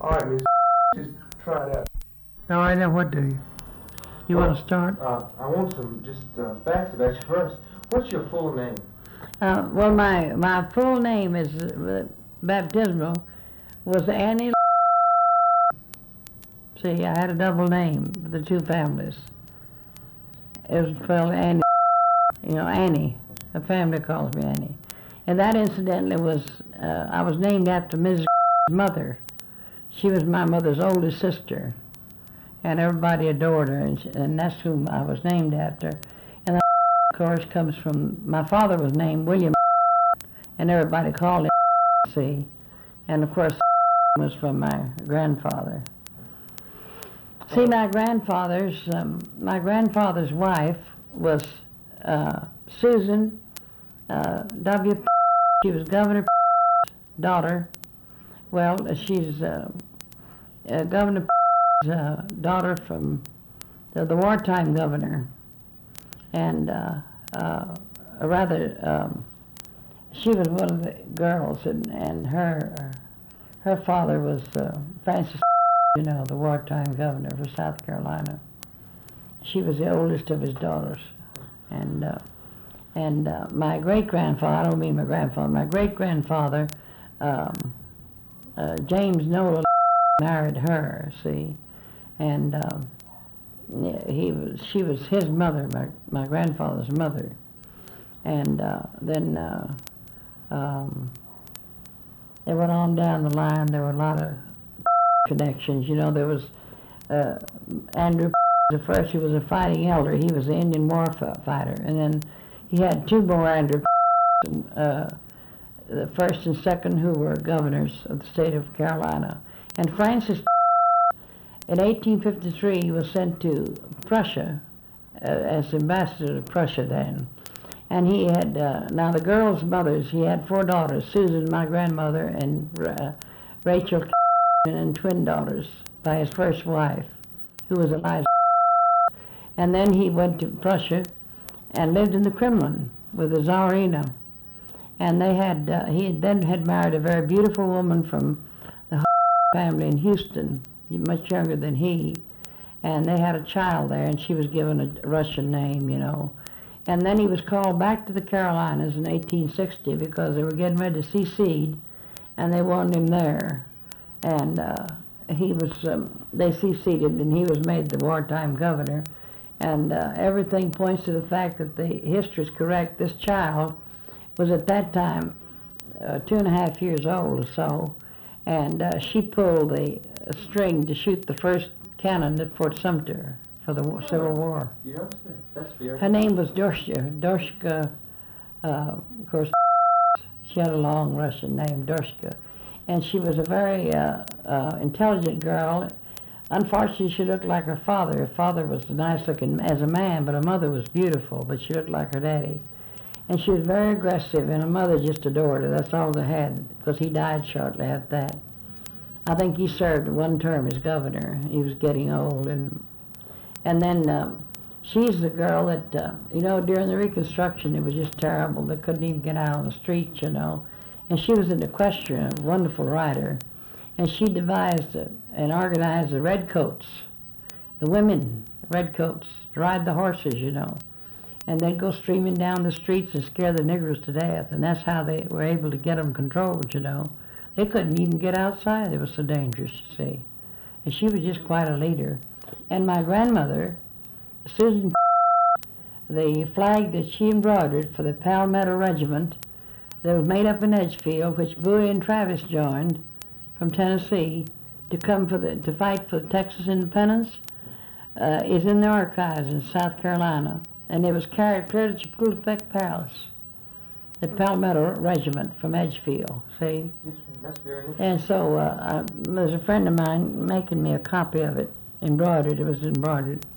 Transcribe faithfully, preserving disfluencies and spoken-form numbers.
All right, Miss just try it out. All right, now what do you? You Well, want to start? Uh, I want some just uh, facts about you first. What's your full name? Uh, well, my, my full name is, uh, baptismal, was Annie. See, I had a double name for the two families. It was spelled Annie, you know, Annie. The family calls me Annie. And that incidentally was, uh, I was named after Missus mother. She was my mother's oldest sister. And everybody adored her, and, she, and that's whom I was named after. And that, of course, comes from, my father was named William, and everybody called him see. And of course, was from my grandfather. See, my grandfather's, um, my grandfather's wife was uh, Susan uh, W. She was Governor daughter. Well, she's uh, uh, Governor uh, daughter from the, the wartime governor, and uh, uh, rather, um, she was one of the girls, and, and her her father was uh, Francis, you know, the wartime governor for South Carolina. She was the oldest of his daughters, and uh, and uh, my great grandfather, I don't mean my grandfather, my great grandfather, um, uh, James Nolan, married her. See. And um, he was, she was his mother, my, my grandfather's mother. And uh, then uh, um, they went on down the line. There were a lot of connections. You know, there was uh, Andrew the first. He was a fighting elder. He was an Indian war fighter. And then he had two more Andrew, uh, the first and second, who were governors of the state of Carolina. And Francis, in eighteen fifty-three, he was sent to Prussia uh, as ambassador to Prussia then. And he had, uh, now the girls' mothers, he had four daughters, Susan, my grandmother, and uh, Rachel, and twin daughters by his first wife, who was Eliza. And then he went to Prussia and lived in the Kremlin with the Tsarina. And they had, uh, he had then had married a very beautiful woman from the family in Houston, much younger than he, and they had a child there, and she was given a Russian name, you know. And then he was called back to the Carolinas in eighteen sixty because they were getting ready to secede, and they wanted him there. And uh, he was, um, they seceded, and he was made the wartime governor. And uh, everything points to the fact that the history is correct. This child was at that time uh, two and a half years old or so, and uh, she pulled the string to shoot the first cannon at Fort Sumter for the war, Civil War. Yeah, that's fair. Her name was Dorshka. Dorshka, uh, of course, she had a long Russian name, Dorshka. And she was a very uh, uh, intelligent girl. Unfortunately, she looked like her father. Her father was nice looking as a man, but her mother was beautiful, but she looked like her daddy. And she was very aggressive, and her mother just adored her. That's all they had, because he died shortly after that. I think he served one term as governor. He was getting old. And and then um, she's the girl that, uh, you know, during the Reconstruction, it was just terrible. They couldn't even get out on the streets, you know. And she was an equestrian, a wonderful rider. And she devised uh, and organized the redcoats, the women, redcoats, to ride the horses, you know. And they'd go streaming down the streets and scare the niggers to death. And that's how they were able to get them controlled, you know. They couldn't even get outside. It was so dangerous, you see. And she was just quite a leader. And my grandmother, Susan, the flag that she embroidered for the Palmetto Regiment that was made up in Edgefield, which Bowie and Travis joined from Tennessee to come for the to fight for Texas independence, uh, is in the archives in South Carolina. And it was carried clear to Chapultepec Palace, the Palmetto Regiment from Edgefield, see? Yes, that's very interesting. And so uh, I, there's a friend of mine making me a copy of it, embroidered. It was embroidered.